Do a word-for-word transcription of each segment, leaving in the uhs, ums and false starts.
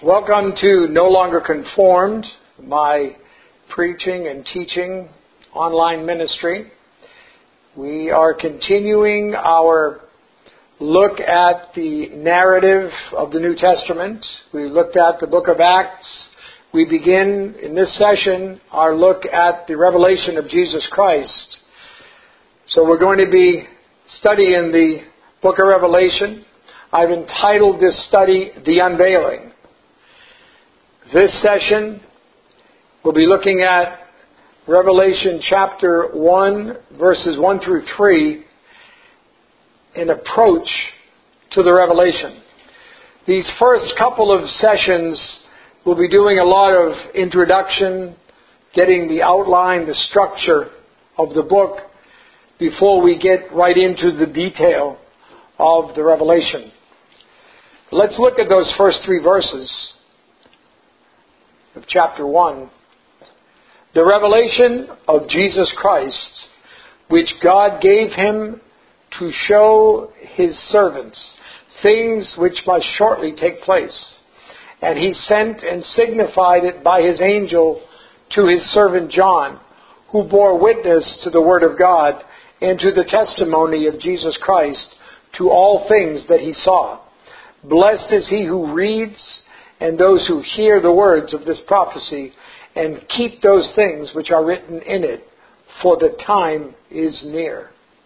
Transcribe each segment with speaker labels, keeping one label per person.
Speaker 1: Welcome to No Longer Conformed, my preaching and teaching online ministry. We are continuing our look at the narrative of the New Testament. We looked at the book of Acts. We begin in this session our look at the revelation of Jesus Christ. So we're going to be studying the book of Revelation. I've entitled this study, The Unveiling. This session, we'll be looking at Revelation chapter one, verses one through three, an approach to the revelation. These first couple of sessions, we'll be doing a lot of introduction, getting the outline, the structure of the book, before we get right into the detail of the revelation. Let's look at those first three verses of chapter one. The revelation of Jesus Christ, which God gave him to show his servants things which must shortly take place. And he sent and signified it by his angel to his servant John, who bore witness to the word of God and to the testimony of Jesus Christ, to all things that he saw. Blessed is he who reads and those who hear the words of this prophecy and keep those things which are written in it, for the time is near.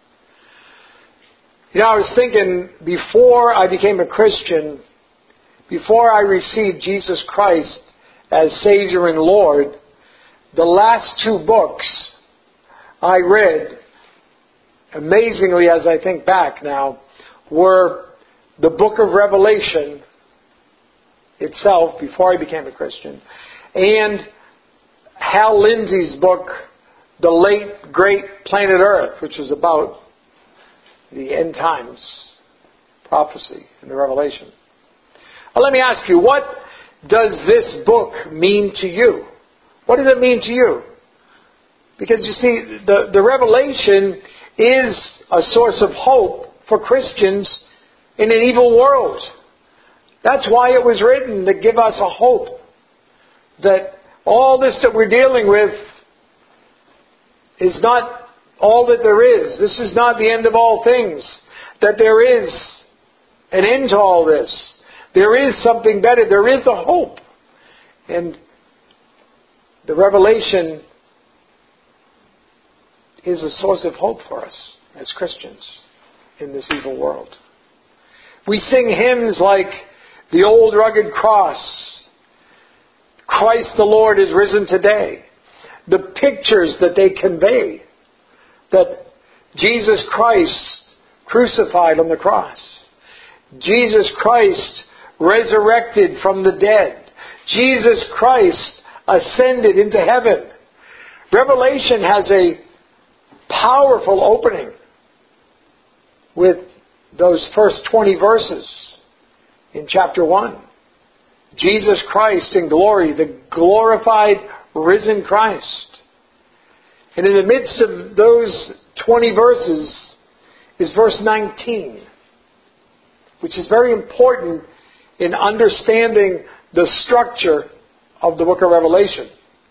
Speaker 1: You know, I was thinking, before I became a Christian, before I received Jesus Christ as Savior and Lord, the last two books I read, amazingly as I think back now, were the book of Revelation itself, before I became a Christian, and Hal Lindsey's book, The Late Great Planet Earth, which is about the end times prophecy in the Revelation. Well, let me ask you, what does this book mean to you? What does it mean to you? Because you see, the, the Revelation is a source of hope for Christians in an evil world. That's why it was written, to give us a hope that all this that we're dealing with is not all that there is. This is not the end of all things. That there is an end to all this. There is something better. There is a hope. And the Revelation is a source of hope for us as Christians in this evil world. We sing hymns like The Old Rugged Cross, Christ the Lord is risen today. The pictures that they convey, that Jesus Christ crucified on the cross, Jesus Christ resurrected from the dead, Jesus Christ ascended into heaven. Revelation has a powerful opening with those first twenty verses in chapter one. Jesus Christ in glory, the glorified, risen Christ. And in the midst of those twenty verses is verse nineteen, which is very important in understanding the structure of the book of Revelation.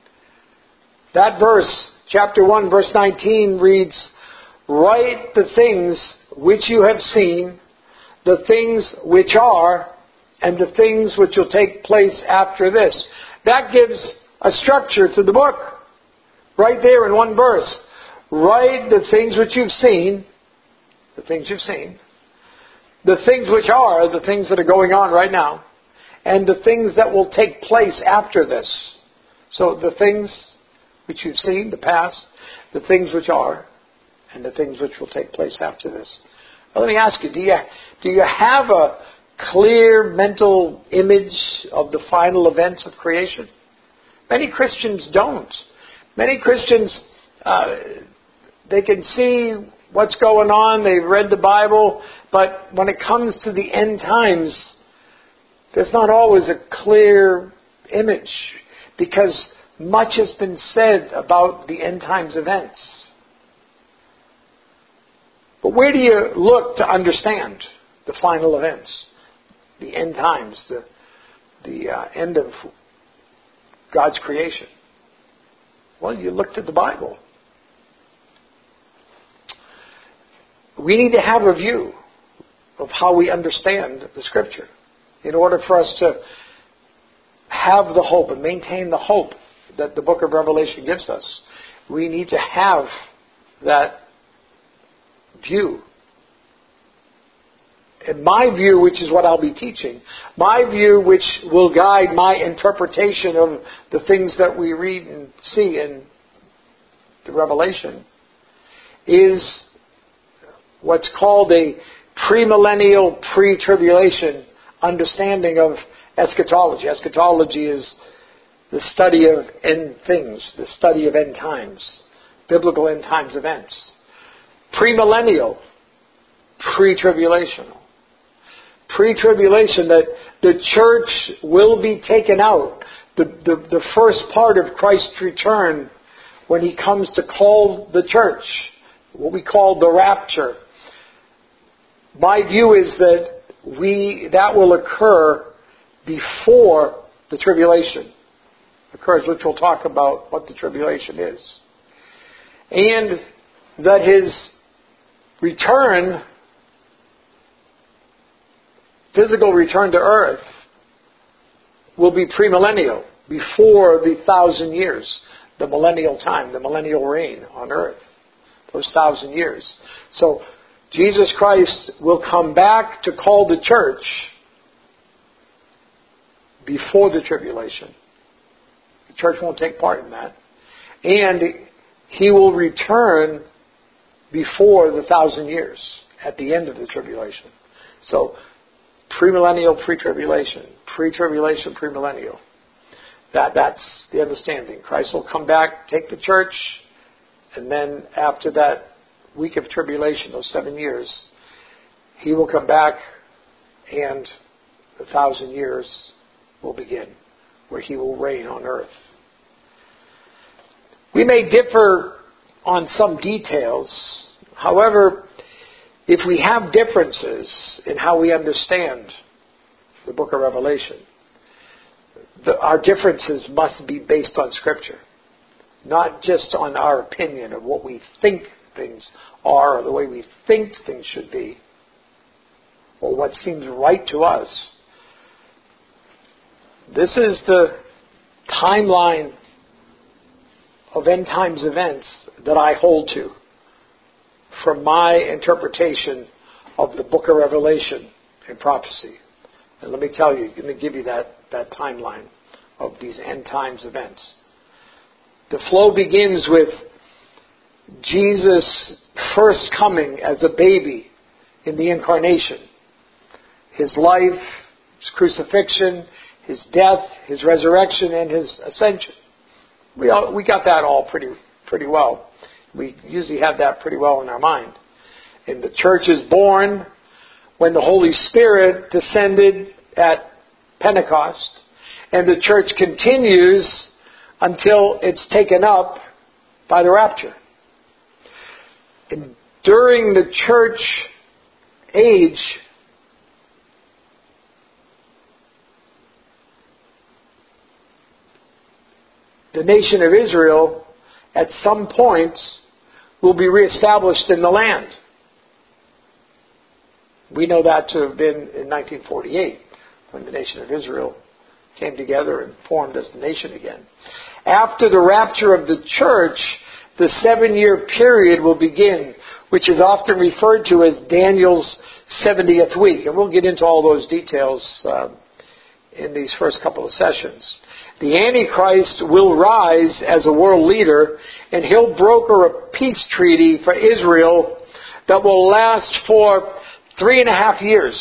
Speaker 1: That verse, chapter one, verse nineteen reads, "Write the things which you have seen, the things which are, and the things which will take place after this." That gives a structure to the book. Right there in one verse. Write the things which you've seen, the things you've seen, the things which are, the things that are going on right now, and the things that will take place after this. So the things which you've seen, the past, the things which are, and the things which will take place after this. Well, let me ask you, do you, do you have a clear mental image of the final events of creation? Many Christians don't. Many Christians, uh, they can see what's going on, they've read the Bible, but when it comes to the end times, there's not always a clear image, because much has been said about the end times events. But where do you look to understand the final events, the end times, the the uh, end of God's creation? Well, you looked at the Bible. We need to have a view of how we understand the Scripture in order for us to have the hope and maintain the hope that the book of Revelation gives us. We need to have that view. And my view, which is what I'll be teaching, my view which will guide my interpretation of the things that we read and see in the Revelation, is what's called a premillennial, pre-tribulation understanding of eschatology. Eschatology is the study of end things, the study of end times, biblical end times events. Premillennial, pre-tribulational. Pre-tribulation, that the church will be taken out. The, the, the first part of Christ's return, when He comes to call the church, what we call the rapture. My view is that we that will occur before the tribulation occurs, which we'll talk about what the tribulation is. And that His return, physical return to earth, will be premillennial, before the thousand years, the millennial time, the millennial reign on earth, those thousand years. So Jesus Christ will come back to call the church before the tribulation. The church won't take part in that. And He will return before the thousand years, at the end of the tribulation. So, premillennial, pre-tribulation. Pre-tribulation, premillennial. That, that's the understanding. Christ will come back, take the church, and then after that week of tribulation, those seven years, He will come back and the thousand years will begin, where He will reign on earth. We may differ on some details. However, if we have differences in how we understand the book of Revelation, the, our differences must be based on Scripture, not just on our opinion of what we think things are or the way we think things should be or what seems right to us. This is the timeline of end times events that I hold to from my interpretation of the book of Revelation and prophecy. And let me tell you, let me give you that, that timeline of these end times events. The flow begins with Jesus' first coming as a baby in the incarnation. His life, His crucifixion, His death, His resurrection, and His ascension. We all, we got that all pretty pretty well. We usually have that pretty well in our mind. And the church is born when the Holy Spirit descended at Pentecost. And the church continues until it's taken up by the rapture. And during the church age, the nation of Israel at some point will be reestablished in the land. We know that to have been in nineteen forty-eight, when the nation of Israel came together and formed as the nation again. After the rapture of the church, the seven-year period will begin, which is often referred to as Daniel's seventieth week. And we'll get into all those details uh, in these first couple of sessions. The Antichrist will rise as a world leader, and he'll broker a peace treaty for Israel that will last for three and a half years.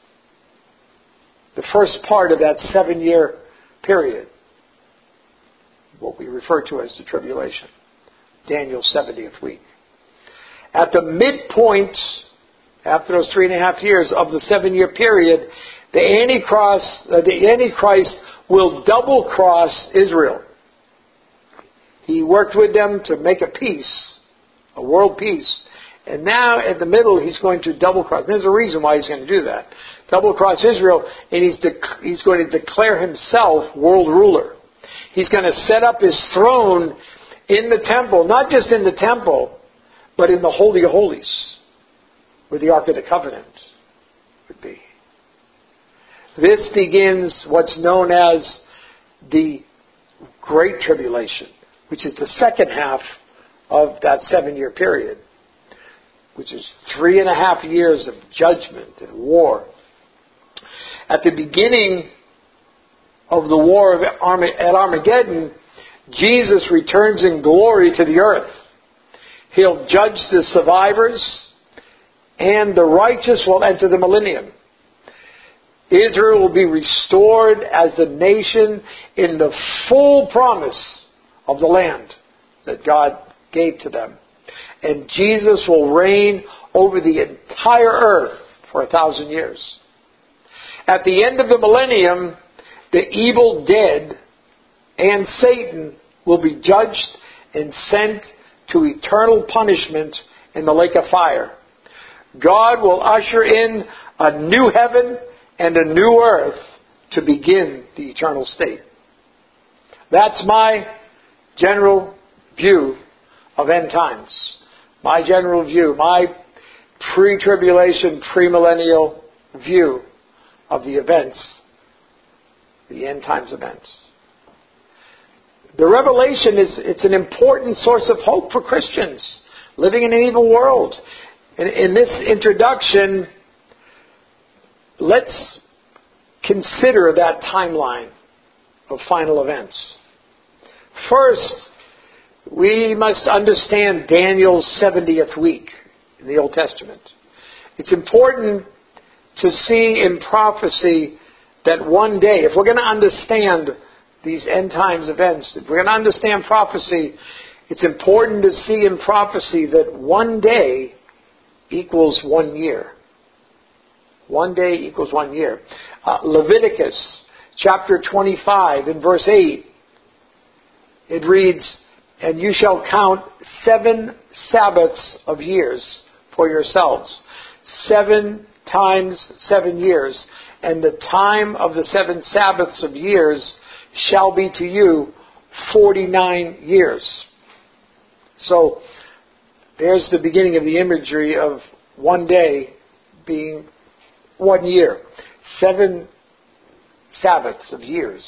Speaker 1: The first part of that seven-year period, what we refer to as the tribulation, Daniel's seventieth week. At the midpoint, after those three and a half years of the seven-year period, the Antichrist, uh, the Antichrist will double-cross Israel. He worked with them to make a peace, a world peace, And now in the middle, he's going to double cross. There's a reason why he's going to do that. Double cross Israel, and he's, de- he's going to declare himself world ruler. He's going to set up his throne in the temple, not just in the temple, but in the Holy of Holies, where the Ark of the Covenant would be. This begins what's known as the Great Tribulation, which is the second half of that seven-year period, which is three and a half years of judgment and war. At the beginning of the war of Arma- at Armageddon, Jesus returns in glory to the earth. He'll judge the survivors, and the righteous will enter the millennium. Israel will be restored as the nation in the full promise of the land that God gave to them. And Jesus will reign over the entire earth for a thousand years. At the end of the millennium, the evil dead and Satan will be judged and sent to eternal punishment in the lake of fire. God will usher in a new heaven and a new earth to begin the eternal state. That's my general view of end times. My general view, my pre-tribulation, premillennial view of the events, the end times events. The Revelation is it's an important source of hope for Christians living in an evil world. In, in this introduction, let's consider that timeline of final events. First, we must understand Daniel's seventieth week in the Old Testament. It's important to see in prophecy that one day, if we're going to understand these end times events, if we're going to understand prophecy, it's important to see in prophecy that one day equals one year. One day equals one year. Uh, Leviticus chapter twenty-five in verse eight, it reads, "And you shall count seven Sabbaths of years for yourselves." Seven times seven years. "And the time of the seven Sabbaths of years shall be to you forty-nine years. So, there's the beginning of the imagery of one day being one year. Seven Sabbaths of years.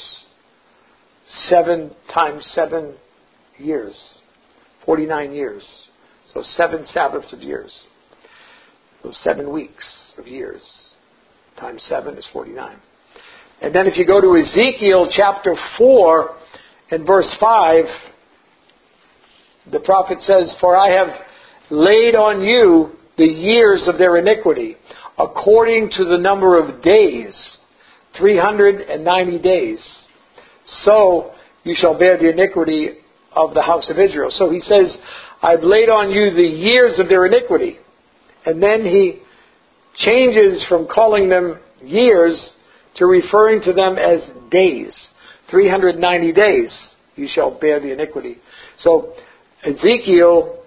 Speaker 1: Seven times seven years. forty-nine years. So seven Sabbaths of years. So seven weeks of years. Times seven is forty-nine. And then if you go to Ezekiel chapter four and verse five, the prophet says, "For I have laid on you the years of their iniquity, according to the number of days, three hundred ninety days. So you shall bear the iniquity of the house of Israel." So he says, "I've laid on you the years of their iniquity." And then he changes from calling them years to referring to them as days. three hundred ninety days you shall bear the iniquity. So Ezekiel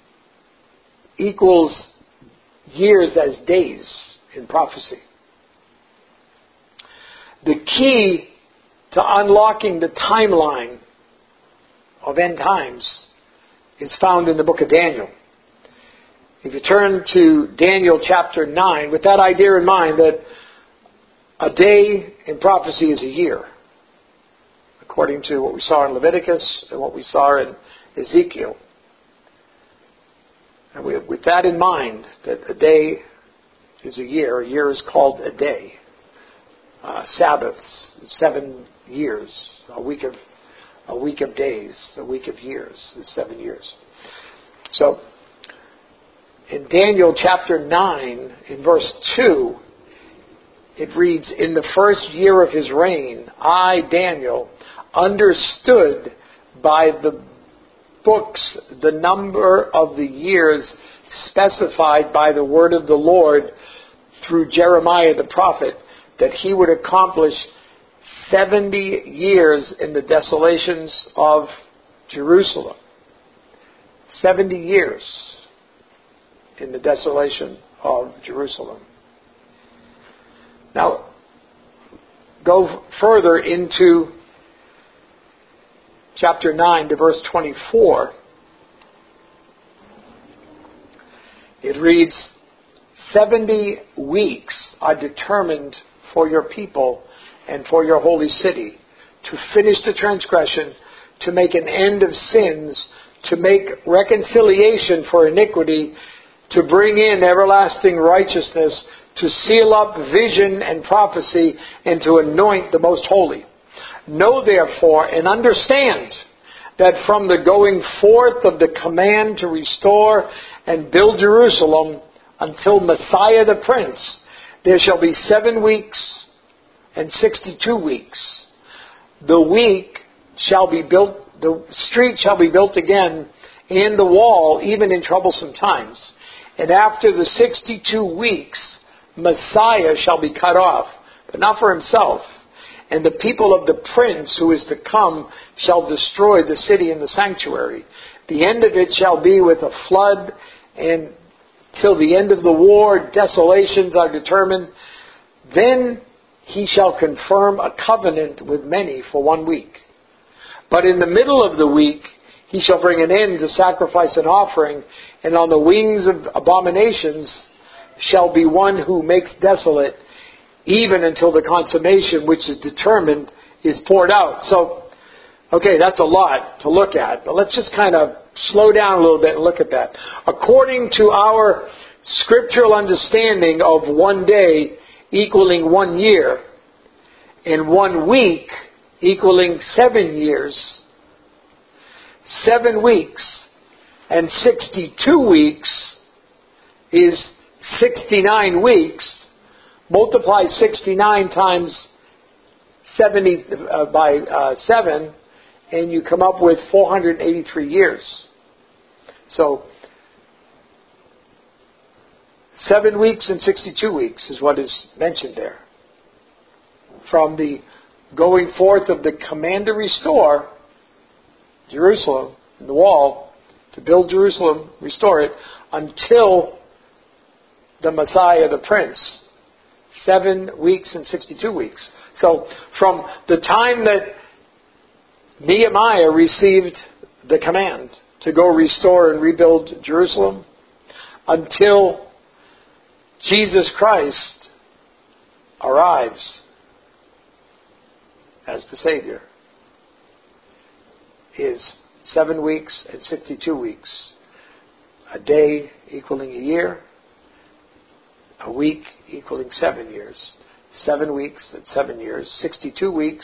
Speaker 1: equals years as days in prophecy. The key to unlocking the timeline of end times is found in the book of Daniel. If you turn to Daniel chapter nine, with that idea in mind that a day in prophecy is a year, according to what we saw in Leviticus and what we saw in Ezekiel. And we, with that in mind, that a day is a year, a year is called a day. Uh, Sabbaths, seven years, a week of a week of days, a week of years is seven years. So, in Daniel chapter nine, in verse two, it reads, "In the first year of his reign, I, Daniel, understood by the books the number of the years specified by the word of the Lord through Jeremiah the prophet, that he would accomplish seventy years in the desolations of Jerusalem." Seventy years. in the desolation of Jerusalem. Now, go further into chapter nine to verse twenty-four. It reads, seventy weeks are determined for your people and for your holy city, to finish the transgression, to make an end of sins, to make reconciliation for iniquity, to bring in everlasting righteousness, to seal up vision and prophecy, and to anoint the most holy. Know therefore and understand that from the going forth of the command to restore and build Jerusalem until Messiah the Prince, there shall be seven weeks and sixty-two weeks. The week shall be built, the street shall be built again, and the wall even in troublesome times. And after the sixty-two weeks, Messiah shall be cut off, but not for himself. And the people of the prince who is to come shall destroy the city and the sanctuary. The end of it shall be with a flood, and till the end of the war, desolations are determined. Then he shall confirm a covenant with many for one week. But in the middle of the week, he shall bring an end to sacrifice and offering, and on the wings of abominations shall be one who makes desolate, even until the consummation which is determined is poured out. So, okay, that's a lot to look at, but let's just kind of slow down a little bit and look at that. According to our scriptural understanding of one day equaling one year, and one week equaling seven years, seven weeks and sixty-two weeks is sixty-nine weeks. Multiply sixty-nine times seventy uh, by uh, seven, and you come up with four hundred eighty-three years. So, seven weeks and sixty-two weeks is what is mentioned there. From the going forth of the command to restore Jerusalem, the wall, to build Jerusalem, restore it, until the Messiah, the Prince. Seven weeks and sixty-two weeks. So, from the time that Nehemiah received the command to go restore and rebuild Jerusalem, until Jesus Christ arrives as the Savior, is seven weeks and sixty-two weeks. A day equaling a year, a week equaling seven years. Seven weeks and seven years, sixty-two weeks.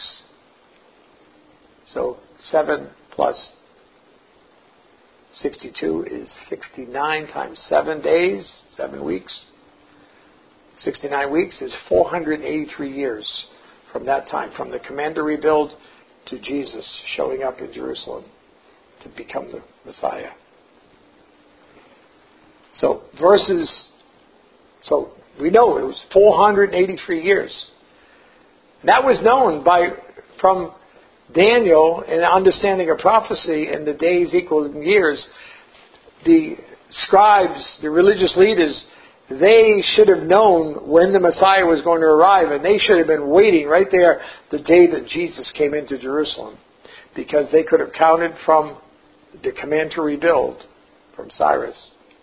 Speaker 1: So seven plus sixty-two is sixty-nine times seven days, seven weeks. sixty-nine weeks is four hundred eighty-three years from that time, from the command to rebuild to Jesus showing up in Jerusalem to become the Messiah. So verses, so we know it was four hundred eighty-three years. That was known by from Daniel and understanding of prophecy and the days equal years. The scribes, the religious leaders, they should have known when the Messiah was going to arrive, and they should have been waiting right there the day that Jesus came into Jerusalem, because they could have counted from the command to rebuild from Cyrus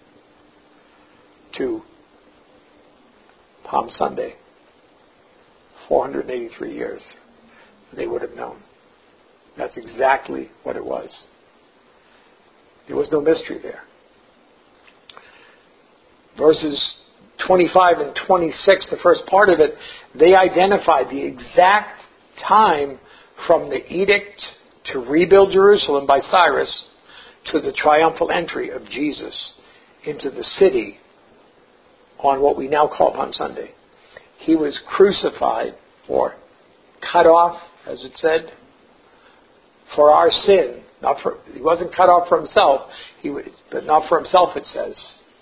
Speaker 1: to Palm Sunday, four hundred eighty-three years. They would have known. That's exactly what it was. There was no mystery there. Verses twenty-five and twenty-six, the first part of it, they identified the exact time from the edict to rebuild Jerusalem by Cyrus to the triumphal entry of Jesus into the city on what we now call Palm Sunday. He was crucified, or cut off, as it said, for our sin. Not for, he wasn't cut off for himself, he was, but not for himself, it says,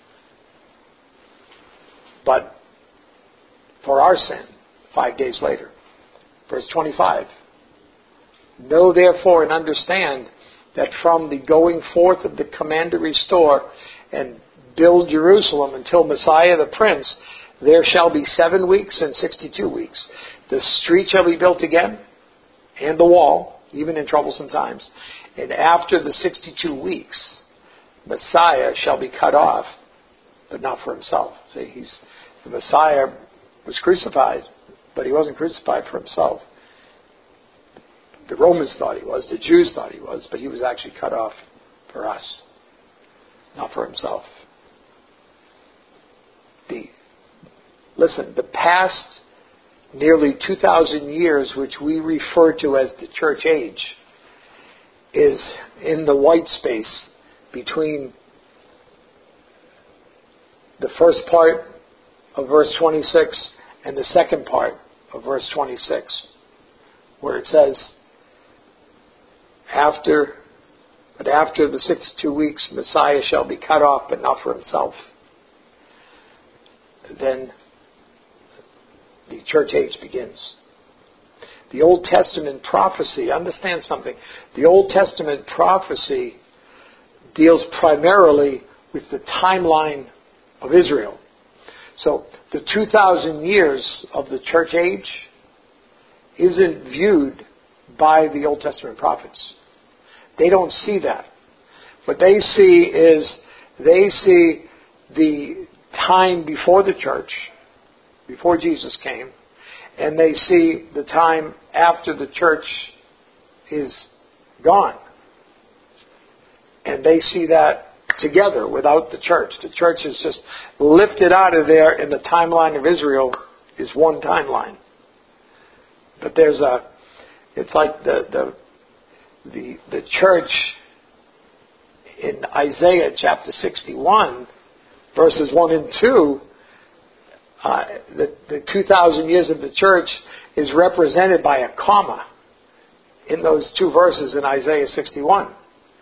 Speaker 1: but for our sin, five days later. Verse twenty-five. Know therefore and understand that from the going forth of the command to restore and build Jerusalem until Messiah the Prince, there shall be seven weeks and sixty-two weeks. The street shall be built again, and the wall, even in troublesome times. And after the sixty-two weeks, Messiah shall be cut off, but not for himself. See, he's the Messiah was crucified, but he wasn't crucified for himself. The Romans thought he was, the Jews thought he was, but he was actually cut off for us, not for himself. The listen, the past nearly two thousand years, which we refer to as the church age, is in the white space between the first part of verse twenty-six and the second part of verse twenty-six, where it says, after, but after the sixty-two weeks, Messiah shall be cut off, but not for himself. Then the church age begins. The Old Testament prophecy, understand something, the Old Testament prophecy deals primarily with the timeline of Israel. So the two thousand years of the church age isn't viewed by the Old Testament prophets. They don't see that. What they see is they see the time before the church, before Jesus came, and they see the time after the church is gone. And they see that together without the church. The church is just lifted out of there, and the timeline of Israel is one timeline. But there's a, it's like the the the, the church in Isaiah chapter sixty-one, verses one and two, uh, the, the two thousand years of the church is represented by a comma in those two verses in Isaiah sixty-one.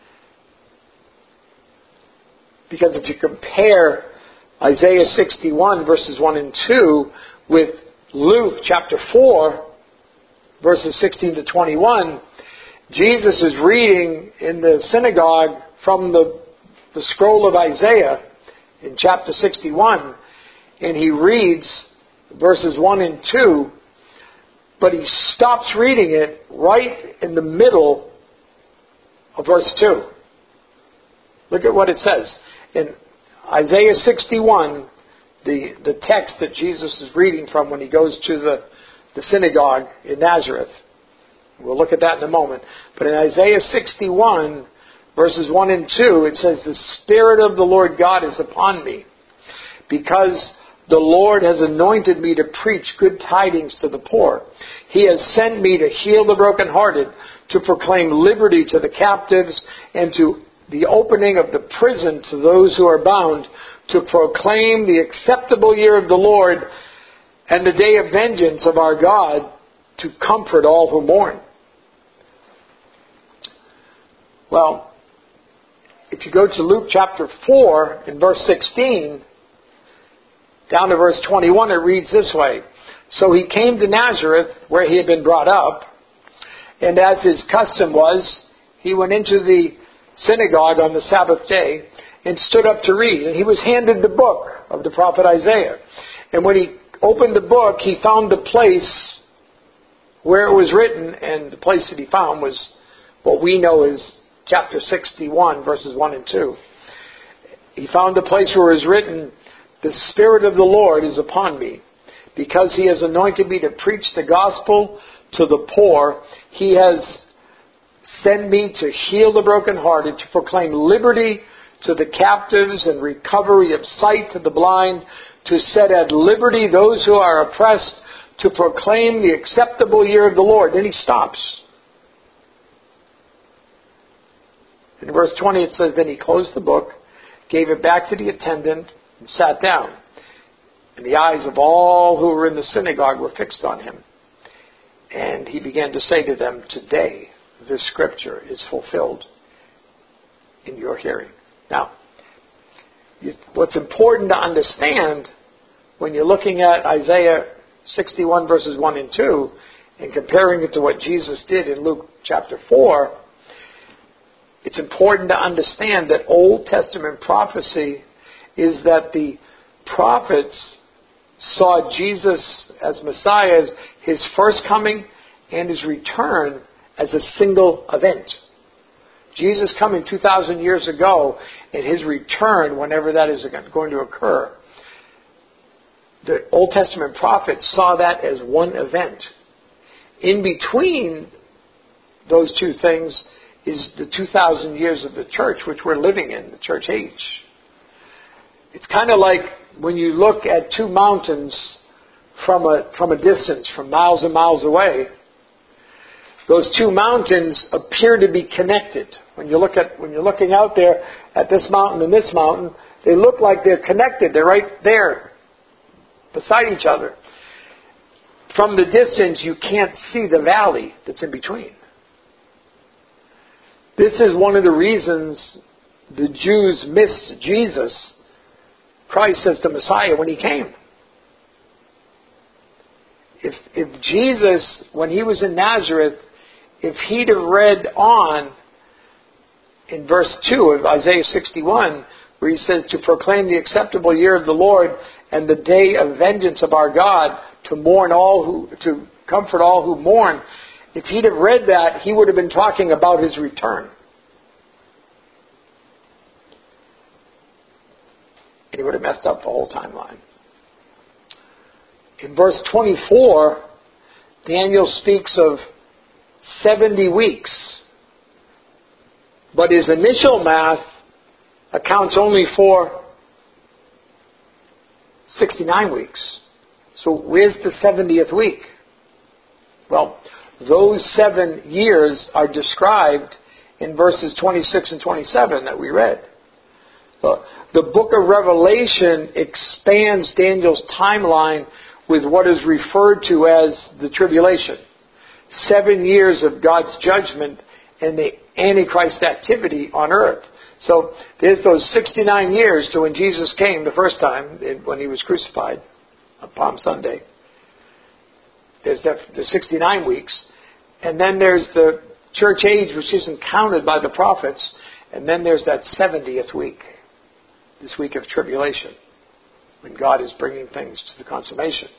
Speaker 1: Because if you compare Isaiah sixty-one verses one and two with Luke chapter four verses sixteen to twenty-one, Jesus is reading in the synagogue from the, the scroll of Isaiah in chapter sixty-one, and he reads verses one and two, but he stops reading it right in the middle of verse two. Look at what it says. In Isaiah sixty-one, the, the text that Jesus is reading from when he goes to the, the synagogue in Nazareth. We'll look at that in a moment. But in Isaiah sixty-one, verses one and two, it says, "The Spirit of the Lord God is upon me, because the Lord has anointed me to preach good tidings to the poor. He has sent me to heal the brokenhearted, to proclaim liberty to the captives, and to the opening of the prison to those who are bound, to proclaim the acceptable year of the Lord and the day of vengeance of our God, to comfort all who mourn." Well, if you go to Luke chapter four in verse sixteen, down to verse twenty-one, it reads this way. "So he came to Nazareth, where he had been brought up, and as his custom was, he went into the synagogue on the Sabbath day and stood up to read. And he was handed the book of the prophet Isaiah. And when he opened the book, he found the place where it was written, and the place that he found was what we know as chapter sixty-one, verses one and two. He found the place where it was written, "The Spirit of the Lord is upon me, because he has anointed me to preach the gospel to the poor. He has sent me to heal the brokenhearted, to proclaim liberty to the captives and recovery of sight to the blind, to set at liberty those who are oppressed, to proclaim the acceptable year of the Lord." Then he stops. In verse twenty it says, "Then he closed the book, gave it back to the attendant, and sat down. And the eyes of all who were in the synagogue were fixed on him. And he began to say to them, 'Today this scripture is fulfilled in your hearing.'" Now, what's important to understand when you're looking at Isaiah sixty-one verses one and two and comparing it to what Jesus did in Luke chapter four, it's important to understand that Old Testament prophecy is that the prophets saw Jesus as Messiah as his first coming and his return as a single event. Jesus coming two thousand years ago and his return, whenever that is going to occur. The Old Testament prophets saw that as one event. In between those two things is the two thousand years of the church, which we're living in, the church age. It's kind of like when you look at two mountains from a from a distance, from miles and miles away. Those two mountains appear to be connected. When you look at when you're looking out there at this mountain and this mountain, they look like they're connected. They're right there, beside each other. From the distance, you can't see the valley that's in between. This is one of the reasons the Jews missed Jesus, Christ as the Messiah, when he came. If, if Jesus, when he was in Nazareth, if he'd have read on in verse two of Isaiah sixty-one, where he says, to proclaim the acceptable year of the Lord and the day of vengeance of our God, to mourn all who, to comfort all who mourn. If he'd have read that, he would have been talking about his return. And he would have messed up the whole timeline. In verse twenty-four, Daniel speaks of seventy weeks. But his initial math accounts only for sixty-nine weeks. So where's the seventieth week? Well, those seven years are described in verses twenty-six and twenty-seven that we read. The, the book of Revelation expands Daniel's timeline with what is referred to as the tribulation. Seven years of God's judgment and the Antichrist activity on earth. So there's those sixty-nine years to when Jesus came the first time, when he was crucified on Palm Sunday. There's the, the sixty-nine weeks. And then there's the church age, which isn't counted by the prophets. And then there's that seventieth week, this week of tribulation, when God is bringing things to the consummation.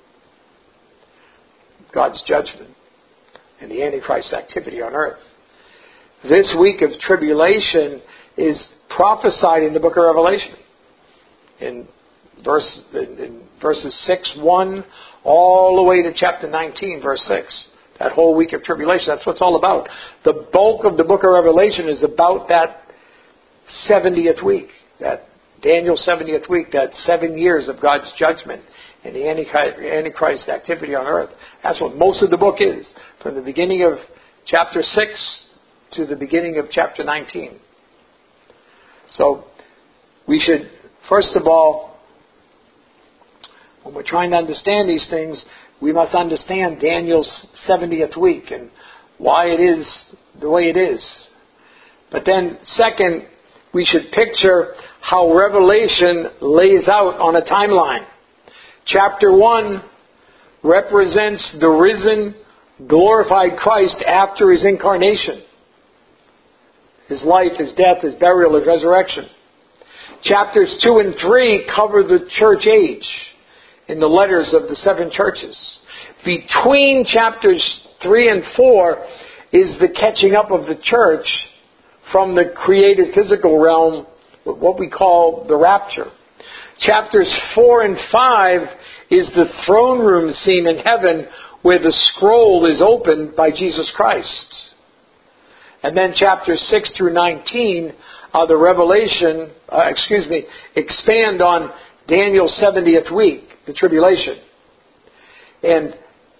Speaker 1: God's judgment and the Antichrist activity on earth. This week of tribulation is prophesied in the book of Revelation. In, verse, in verses six, one, all the way to chapter nineteen, verse six. That whole week of tribulation, that's what it's all about. The bulk of the book of Revelation is about that seventieth week. That Daniel's seventieth week, that seven years of God's judgment and the Antichrist activity on earth. That's what most of the book is. From the beginning of chapter six to the beginning of chapter nineteen. So, we should, first of all, when we're trying to understand these things, we must understand Daniel's seventieth week and why it is the way it is. But then, second, we should picture how Revelation lays out on a timeline. Chapter one represents the risen, glorified Christ after his incarnation. His life, his death, his burial, his resurrection. Chapters two and three cover the church age in the letters of the seven churches. Between chapters three and four is the catching up of the church from the created physical realm, what we call the rapture. Chapters four and five is the throne room scene in heaven where the scroll is opened by Jesus Christ. And then chapters six through nineteen are the revelation, uh, excuse me, expand on Daniel's seventieth week, the tribulation. And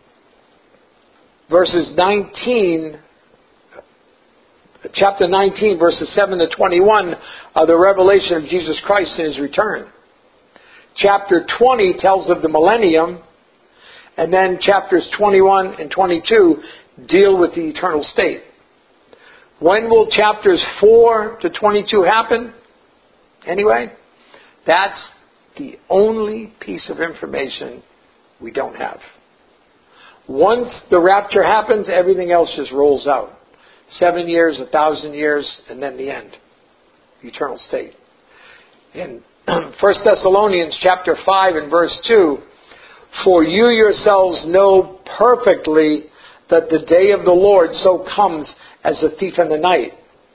Speaker 1: verses nineteen, chapter nineteen, verses seven to twenty-one are the revelation of Jesus Christ and his return. Chapter twenty tells of the millennium, and then chapters twenty-one and twenty-two deal with the eternal state. When will chapters four to twenty-two happen? Anyway, that's the only piece of information we don't have. Once the rapture happens, everything else just rolls out. Seven years, a thousand years, and then the end. The eternal state. And First Thessalonians chapter five and verse two, for you yourselves know perfectly that the day of the Lord so comes as a thief in the night.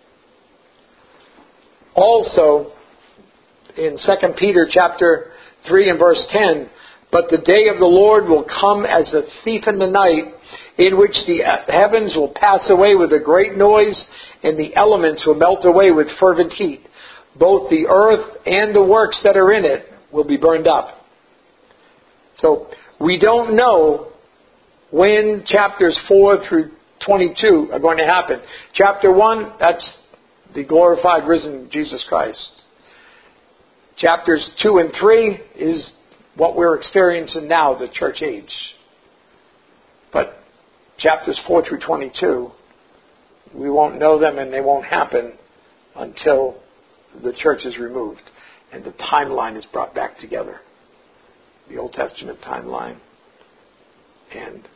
Speaker 1: Also, in Second Peter chapter three and verse ten, but the day of the Lord will come as a thief in the night, in which the heavens will pass away with a great noise, and the elements will melt away with fervent heat. Both the earth and the works that are in it will be burned up. So, we don't know when chapters four through twenty-two are going to happen. Chapter one, that's the glorified, risen Jesus Christ. Chapters two and three is what we're experiencing now, the church age. But chapters four through twenty-two, we won't know them, and they won't happen until the church is removed and the timeline is brought back together. The Old Testament timeline and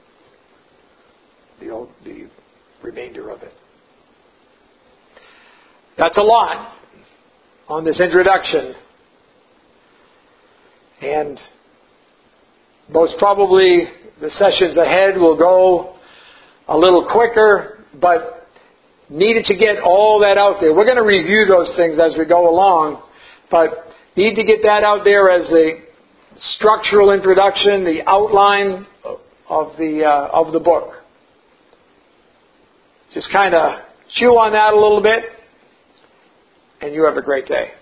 Speaker 1: the old, the remainder of it. That's a lot on this introduction. And most probably the sessions ahead will go a little quicker, but needed to get all that out there. We're going to review those things as we go along, but need to get that out there as a structural introduction, the outline of the uh, of the book. Just kind of chew on that a little bit, and you have a great day.